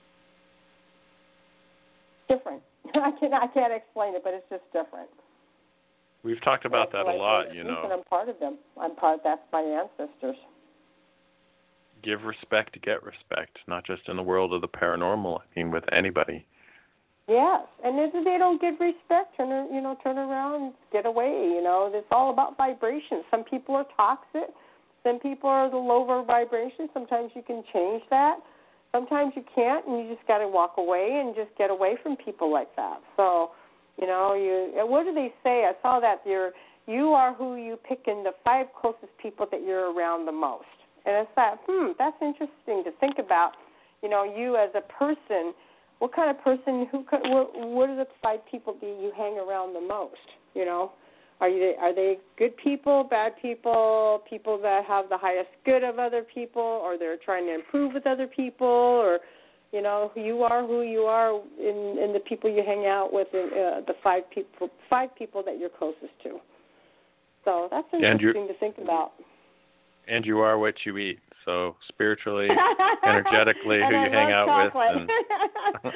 Different. I can't explain it, but it's just different. We've talked about that a lot, I'm part of them. That's my ancestors. Give respect to get respect, not just in the world of the paranormal. I mean, with anybody. Yes, and if they don't get respect, turn around and get away. It's all about vibration. Some people are toxic. Some people are the lower vibration. Sometimes you can change that. Sometimes you can't, and you just got to walk away and just get away from people like that. So, what do they say? I saw that you are who you pick in the 5 closest people that you're around the most. And I thought, that's interesting to think about. You know, you as a person, what kind of person? What are the 5 people do you hang around the most? You know, are they good people, bad people, people that have the highest good of other people, or they're trying to improve with other people, or you know, you are who you are in the people you hang out with, the 5 people that you're closest to. So that's interesting to think about. And you are what you eat. So spiritually, energetically, who you hang out chocolate. with.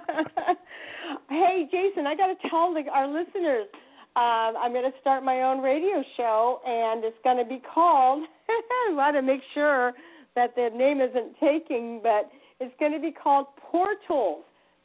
Hey, Jason, I got to tell our listeners, I'm going to start my own radio show, and it's going to be called, I want to make sure that the name isn't taking, but it's going to be called Portals,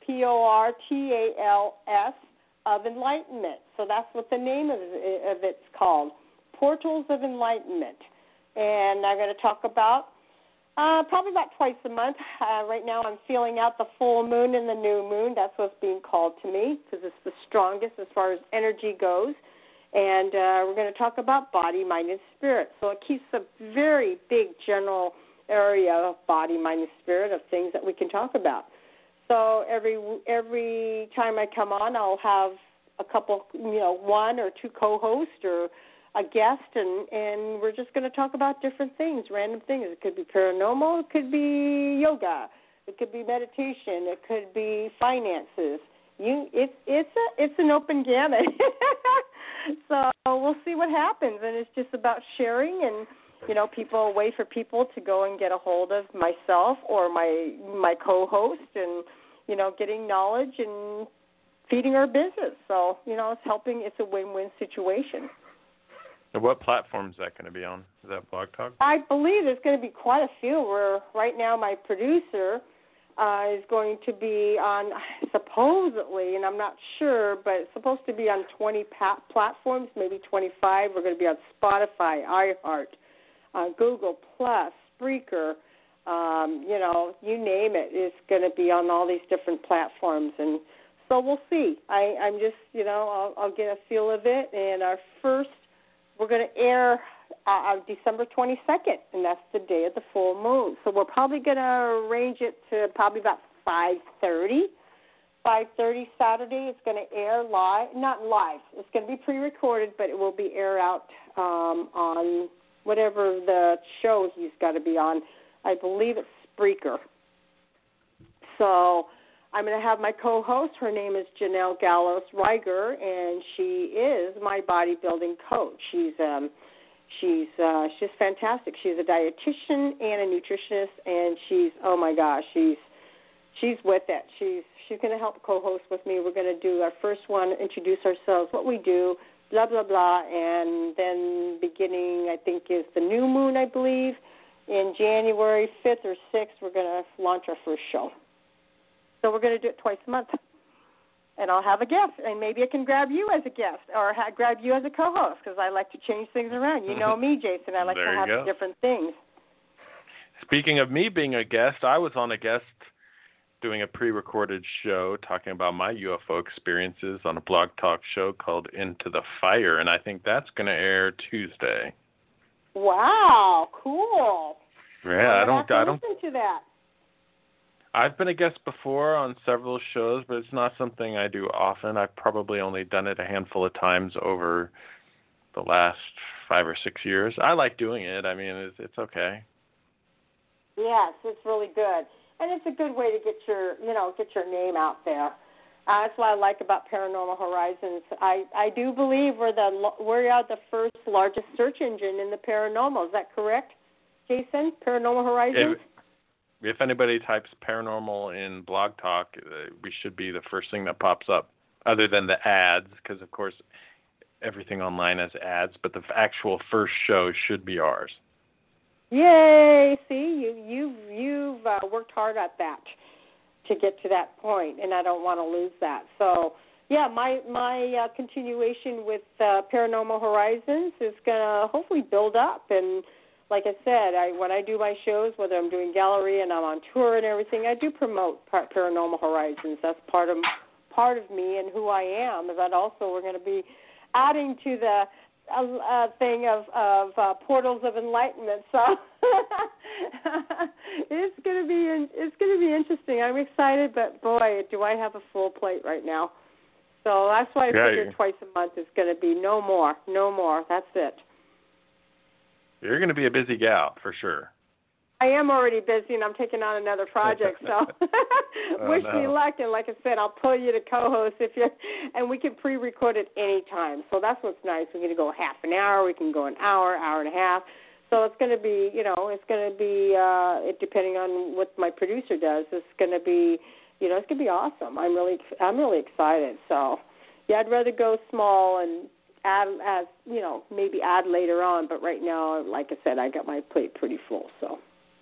Portals of Enlightenment. So that's what the name of it's called, Portals of Enlightenment. And I'm going to talk about probably about twice a month. Right now I'm feeling out the full moon and the new moon. That's what's being called to me because it's the strongest as far as energy goes. And we're going to talk about body, mind, and spirit. So it keeps a very big general area of body, mind, and spirit of things that we can talk about. So every time I come on, I'll have a couple, 1 or 2 co-hosts or a guest, and we're just going to talk about different things, random things. It could be paranormal, it could be yoga, it could be meditation, it could be finances. It's an open gamut. So we'll see what happens, and it's just about sharing and a way for people to go and get a hold of myself or my co-host, and getting knowledge and feeding our business. So it's helping. It's a win-win situation. And what platform is that going to be on? Is that Blog Talk? I believe there's going to be quite a few. Where right now my producer is going to be on, supposedly, and I'm not sure, but it's supposed to be on 20 platforms, maybe 25. We're going to be on Spotify, iHeart, Google Plus, Spreaker, you name it. It's going to be on all these different platforms, and so we'll see. I'm just, I'll get a feel of it, and we're going to air December 22nd, and that's the day of the full moon. So we're probably going to arrange it to probably about 5:30 Saturday. It's going to air live, not live. It's going to be pre-recorded, but it will be aired out on whatever the show he's got to be on. I believe it's Spreaker. So I'm going to have my co-host. Her name is Janelle Gallos Riger, and she is my bodybuilding coach. She's fantastic. She's a dietitian and a nutritionist, and she's with it. She's going to help co-host with me. We're going to do our first one, introduce ourselves, what we do, blah, blah, blah, and then beginning, I think, is the new moon, I believe. In January 5th or 6th, we're going to launch our first show. So we're going to do it twice a month. And I'll have a guest, and maybe I can grab you as a guest or grab you as a co-host because I like to change things around. You know me, Jason. I like to have different things. Speaking of me being a guest, I was on a guest doing a pre-recorded show talking about my UFO experiences on a Blog Talk show called Into the Fire, and I think that's going to air Tuesday. Wow, cool. Yeah, I don't listen to that. I've been a guest before on several shows, but it's not something I do often. I've probably only done it a handful of times over the last 5 or 6 years. I like doing it. I mean, it's okay. Yes, it's really good. And it's a good way to get your name out there. That's what I like about Paranormal Horizons. I do believe we are the first largest search engine in the paranormal. Is that correct, Jason? Paranormal Horizons? If anybody types paranormal in Blog Talk, we should be the first thing that pops up, other than the ads, because, of course, everything online has ads, but the actual first show should be ours. Yay! See, you've worked hard at that to get to that point, and I don't want to lose that. So, yeah, my continuation with Paranormal Horizons is going to hopefully build up. And like I said, when I do my shows, whether I'm doing gallery and I'm on tour and everything, I do promote Paranormal Horizons. That's part of me and who I am. But also we're going to be adding to thing of portals of enlightenment. So it's going to be interesting. I'm excited, but boy, do I have a full plate right now. So that's why I figured twice a month is going to be no more. That's it. You're going to be a busy gal for sure. I am already busy, and I'm taking on another project. So wish me luck. And like I said, I'll pull you to co-host and we can pre-record it anytime. So that's what's nice. We can go half an hour. We can go an hour, hour and a half. So it's going to be, depending on what my producer does, it's going to be, it's going to be awesome. I'm really excited. So yeah, I'd rather go small and add maybe add later on. But right now, like I said, I got my plate pretty full. So.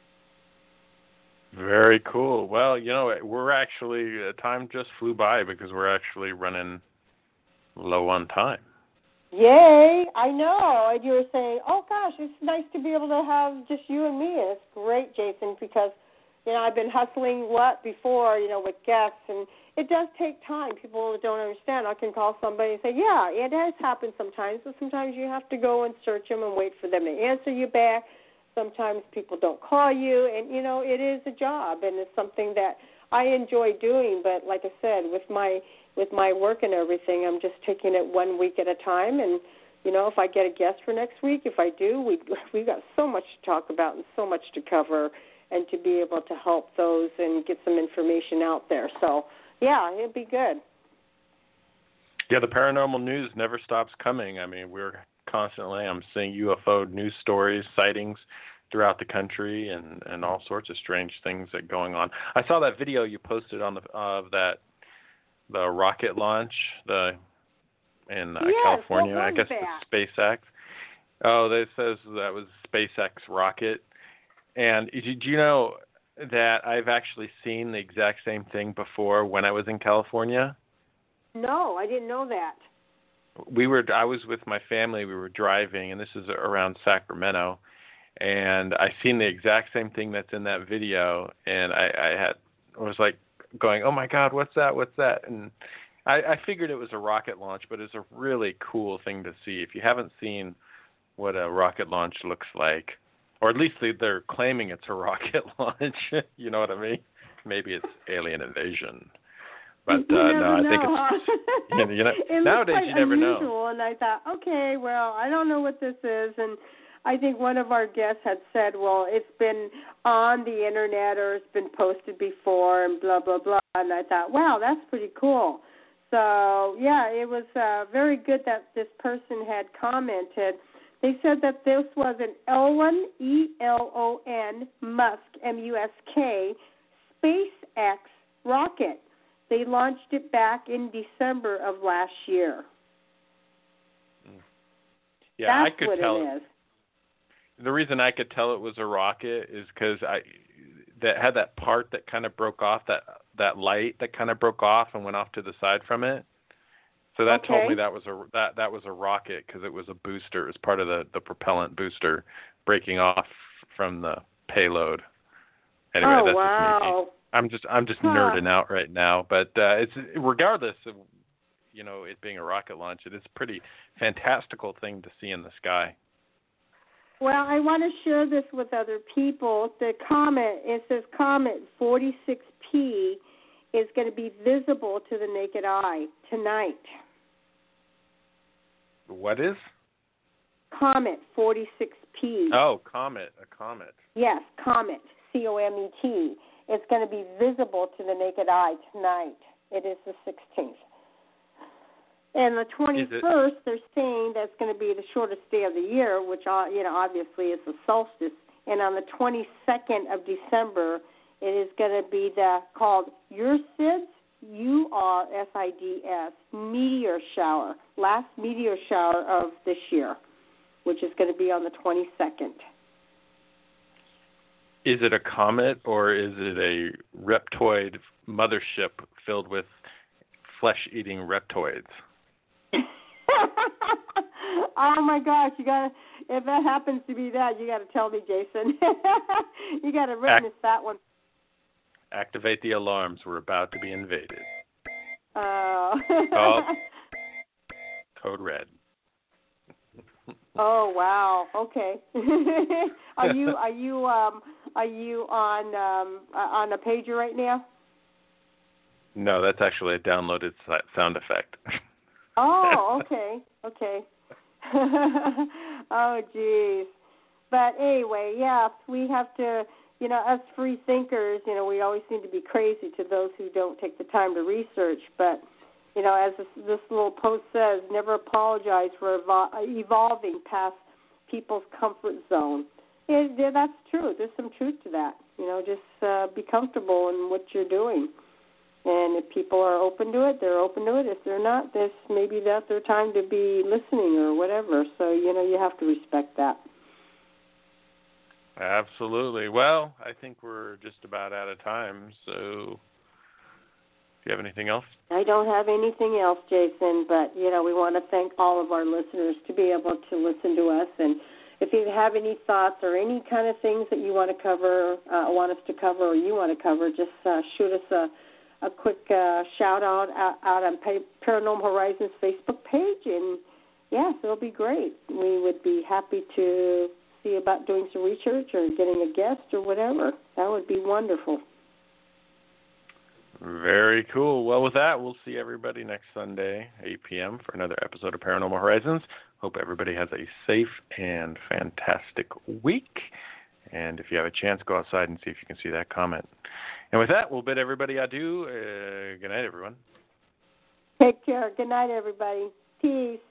Very cool. Well, we're actually, time just flew by because we're actually running low on time. Yay, I know. And you were saying, oh, gosh, it's nice to be able to have just you and me. And it's great, Jason, because, I've been hustling before, with guests. And it does take time. People don't understand. I can call somebody and say, yeah, it has happened sometimes. But sometimes you have to go and search them and wait for them to answer you back. Sometimes people don't call you, and, it is a job, and it's something that I enjoy doing. But like I said, with my work and everything, I'm just taking it 1 week at a time. And, if I get a guest for next week, if I do, we've got so much to talk about and so much to cover and to be able to help those and get some information out there. So, yeah, it'd be good. Yeah, the paranormal news never stops coming. I mean, I'm seeing UFO news stories, sightings throughout the country, and all sorts of strange things that are going on. I saw that video you posted on the rocket launch in California. I guess the SpaceX. Oh, that says that was SpaceX rocket. And did you know that I've actually seen the exact same thing before when I was in California? No, I didn't know that. I was with my family. We were driving, and this is around Sacramento, and I seen the exact same thing that's in that video, and I was like going, "Oh my God, what's that? What's that?" And I figured it was a rocket launch, but it's a really cool thing to see. If you haven't seen what a rocket launch looks like, or at least they're claiming it's a rocket launch, you know what I mean? Maybe it's alien invasion. But no, I think it's it nowadays you never unusual, know. And I thought, okay, well, I don't know what this is, and I think one of our guests had said, well, it's been on the internet or it's been posted before, and blah blah blah. And I thought, wow, that's pretty cool. So yeah, it was very good that this person had commented. They said that this was an Elon, ELON, Musk, MUSK, SpaceX rocket. They launched it back in December of last year. Yeah, That's I could what tell. it is. The reason I could tell it was a rocket is because that had that part that kind of broke off, that light that kind of broke off and went off to the side from it. So that told me that was a rocket because it was a booster. It was part of the propellant booster breaking off from the payload. Anyway, that's wow. just me. I'm just nerding out right now, but it's regardless of it being a rocket launch, it is a pretty fantastical thing to see in the sky. Well, I want to share this with other people. The comet, it says Comet 46P is going to be visible to the naked eye tonight. What is? Comet 46P. Oh, comet, a comet. Yes, Comet, COMET. It's going to be visible to the naked eye tonight. It is the 16th. And the 21st, they're saying that's going to be the shortest day of the year, which, obviously is the solstice. And on the 22nd of December, it is going to be called Ursids, URSIDS, meteor shower, last meteor shower of this year, which is going to be on the 22nd. Is it a comet or is it a reptoid mothership filled with flesh-eating reptoids? Oh my gosh! If that happens to be that, you got to tell me, Jason. You got to witness that one. Activate the alarms. We're about to be invaded. Oh. Code red. Oh wow. Okay. Are you on a pager right now? No, that's actually a downloaded sound effect. Oh, okay. Okay. Oh, geez. But anyway, yeah, we have to, us free thinkers, we always seem to be crazy to those who don't take the time to research. But, as this little post says, never apologize for evolving past people's comfort zone. Yeah, that's true. There's some truth to that. Just be comfortable in what you're doing. And if people are open to it, they're open to it. If they're not, this maybe that's their time to be listening or whatever. So, you have to respect that. Absolutely. Well, I think we're just about out of time. So, do you have anything else? I don't have anything else, Jason, but, we want to thank all of our listeners to be able to listen to us. And if you have any thoughts or any kind of things that you want to cover, want us to cover, or you want to cover, just shoot us a quick shout-out out on Paranormal Horizons Facebook page. And, yes, it'll be great. We would be happy to see about doing some research or getting a guest or whatever. That would be wonderful. Very cool. Well, with that, we'll see everybody next Sunday, 8 p.m., for another episode of Paranormal Horizons. Hope everybody has a safe and fantastic week. And if you have a chance, go outside and see if you can see that comet. And with that, we'll bid everybody adieu. Good night, everyone. Take care. Good night, everybody. Peace.